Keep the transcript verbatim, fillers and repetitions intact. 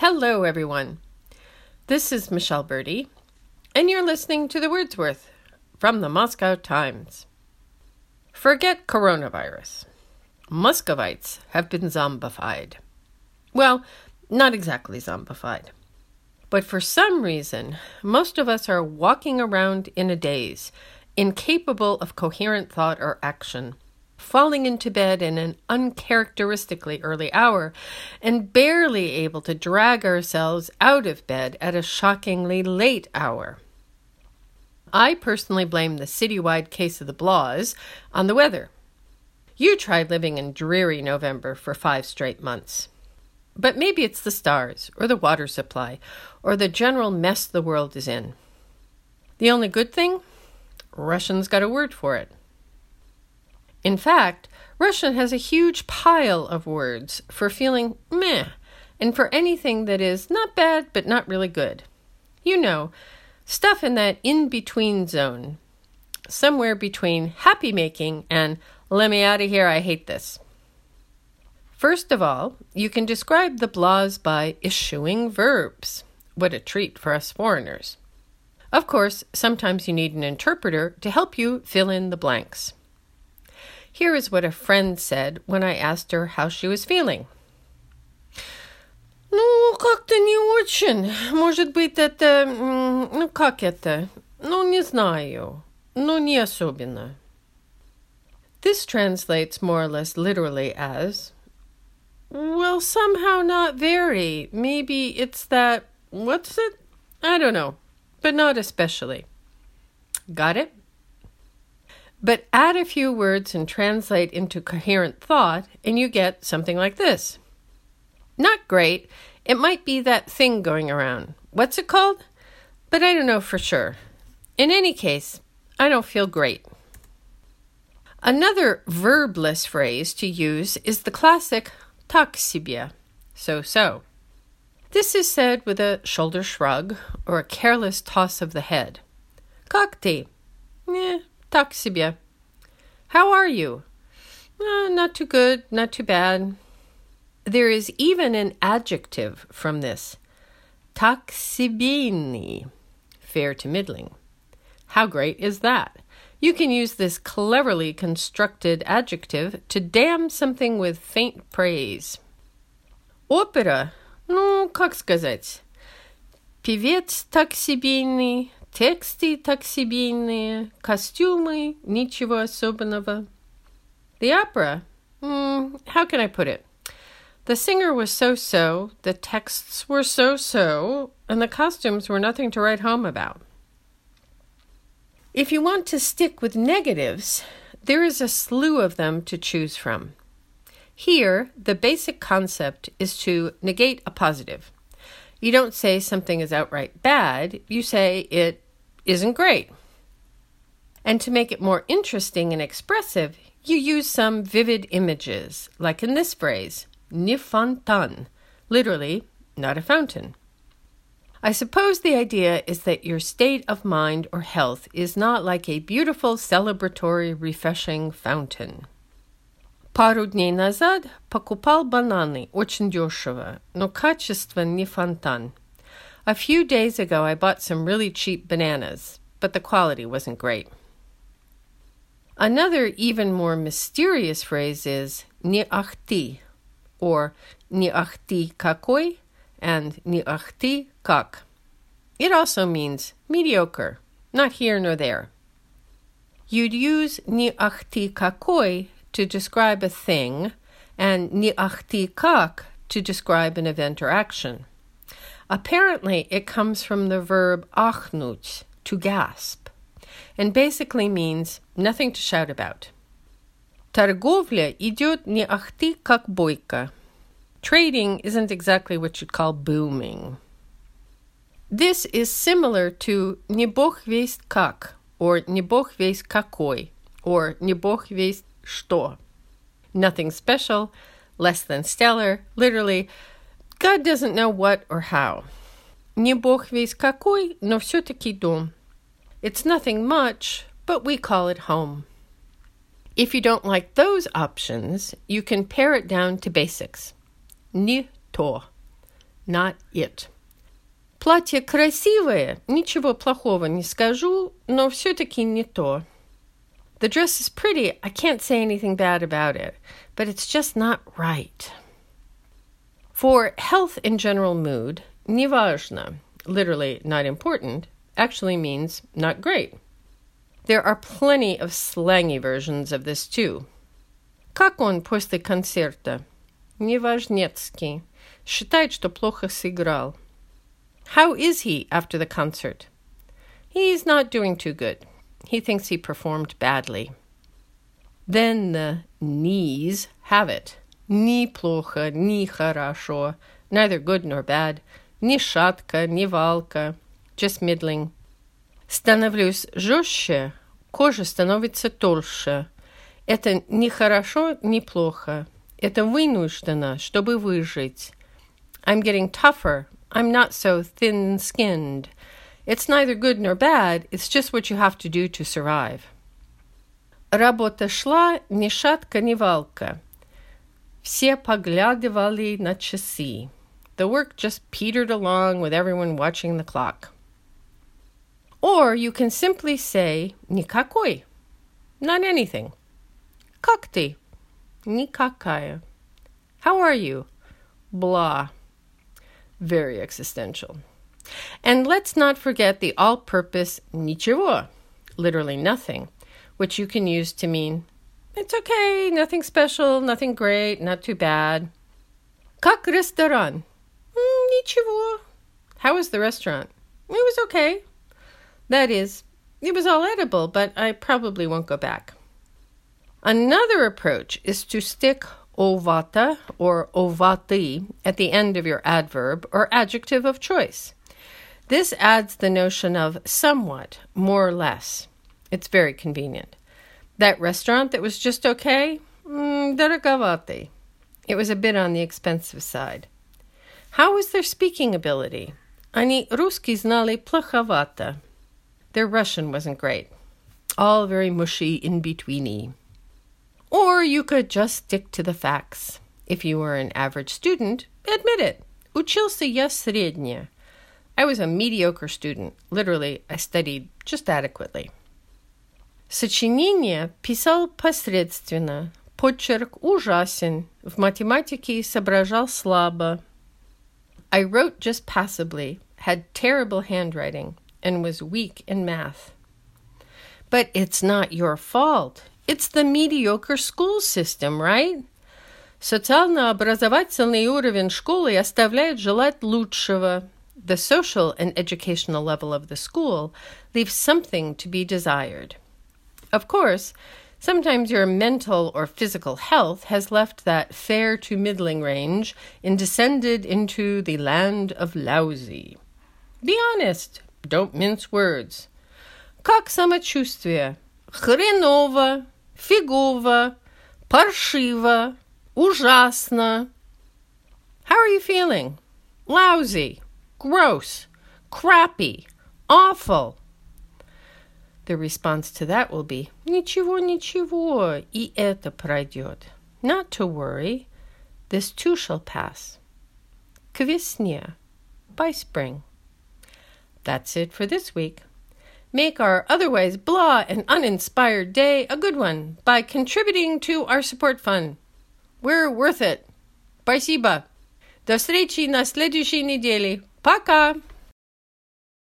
Hello, everyone. This is Michelle Birdie, and you're listening to The Wordsworth from the Moscow Times. Forget coronavirus. Muscovites have been zombified. Well, not exactly zombified. But for some reason, most of us are walking around in a daze, incapable of coherent thought or action, falling into bed in an uncharacteristically early hour, and barely able to drag ourselves out of bed at a shockingly late hour. I personally blame the citywide case of the blahs on the weather. You tried living in dreary November for five straight months. But maybe it's the stars, or the water supply, or the general mess the world is in. The only good thing? Russians got a word for it. In fact, Russian has a huge pile of words for feeling meh, and for anything that is not bad but not really good. You know, stuff in that in-between zone, somewhere between happy-making and let me out of here, I hate this. First of all, you can describe the blahs by eschewing verbs. What a treat for us foreigners. Of course, sometimes you need an interpreter to help you fill in the blanks. Here is what a friend said when I asked her how she was feeling. Ну, как-то не очень. Может быть, это... Ну, как это? Ну, не знаю. Ну, не особенно. This translates more or less literally as, well, somehow not very. Maybe it's that... What's it? I don't know. But not especially. Got it? But add a few words and translate into coherent thought, and you get something like this. Not great. It might be that thing going around. What's it called? But I don't know for sure. In any case, I don't feel great. Another verbless phrase to use is the classic tak себе, so-so. This is said with a shoulder shrug or a careless toss of the head. Как ты? Eh, так себе. How are you? Uh, not too good, not too bad. There is even an adjective from this. Так себейный, fair to middling. How great is that? You can use this cleverly constructed adjective to damn something with faint praise. Опера, ну, как сказать? Певец так себейный, тексты так себейные, костюмы, ничего особенного. The opera, mm, how can I put it? The singer was so-so, the texts were so-so, and the costumes were nothing to write home about. If you want to stick with negatives, there is a slew of them to choose from. Here, the basic concept is to negate a positive. You don't say something is outright bad, you say it isn't great. And to make it more interesting and expressive, you use some vivid images, like in this phrase, ni fontan, literally, not a fountain. I suppose the idea is that your state of mind or health is not like a beautiful, celebratory, refreshing fountain. Пару дней назад покупал бананы, очень дешево, но качество не фонтан. A few days ago I bought some really cheap bananas, but the quality wasn't great. Another even more mysterious phrase is не ахти, or не ахти какой, and не ахти как. It also means mediocre, not here nor there. You'd use не ахти какой to describe a thing, and не ахти как to describe an event or action. Apparently, it comes from the verb ахнуть, to gasp, and basically means nothing to shout about. Торговля идет не ахти как бойко. Trading isn't exactly what you'd call booming. This is similar to не бог весть как, or не бог весть какой, or не бог весть что. Nothing special, less than stellar, literally, God doesn't know what or how. Не бог весть какой, но все-таки дом. It's nothing much, but we call it home. If you don't like those options, you can pare it down to basics. Ni to. not it. Платье красивое, ничего плохого не скажу, но все-таки не то. The dress is pretty, I can't say anything bad about it, but it's just not right. For health and general mood, неважно, literally not important, actually means not great. There are plenty of slangy versions of this too. Как он после концерта? Неважнецкий. Считает, что плохо сыграл. How is he after the concert? He's not doing too good. He thinks he performed badly. Then the ni's have it. Ни плохо, ни хорошо. Neither good nor bad. Ни шатко, ни валко. Just middling. Становлюсь жестче. Кожа становится толще. Это ни хорошо, ни плохо. Это вынуждено, чтобы выжить. I'm getting tougher. I'm not so thin-skinned. It's neither good nor bad. It's just what you have to do to survive. Работа шла ни шатко, ни валко. Все поглядывали на часы. The work just petered along with everyone watching the clock. Or you can simply say никакой. Not anything. Как ты? Никакая. How are you? Blah. Very existential. And let's not forget the all-purpose ничего, literally nothing, which you can use to mean it's okay, nothing special, nothing great, not too bad. Как ресторан? Mm, ничего. How was the restaurant? It was okay. That is, it was all edible, but I probably won't go back. Another approach is to stick ovata or ovati at the end of your adverb or adjective of choice. This adds the notion of somewhat, more or less. It's very convenient. That restaurant that was just okay? Mm, дороговатый. It was a bit on the expensive side. How was their speaking ability? Они русский знали плоховато. Their Russian wasn't great. All very mushy in-betweeny. Or you could just stick to the facts. If you were an average student, admit it. Учился я средне. I was a mediocre student. Literally, I studied just adequately. Сочинение писал посредственно. Почерк ужасен. В математике соображал слабо. I wrote just passably, had terrible handwriting, and was weak in math. But it's not your fault. It's the mediocre school system, right? Социально-образовательный уровень школы оставляет желать лучшего. The social and educational level of the school leaves something to be desired. Of course, sometimes your mental or physical health has left that fair to middling range and descended into the land of lousy. Be honest. Don't mince words. Как самочувствие? Хреново. Фигово, паршиво, ужасно. How are you feeling? Lousy, gross, crappy, awful. The response to that will be, ничего, ничего, и это пройдет. Not to worry, this too shall pass. К весне, by spring. That's it for this week. Make our otherwise blah and uninspired day a good one by contributing to our support fund. We're worth it. Спасибо. До встречи на следующей неделе. Пока!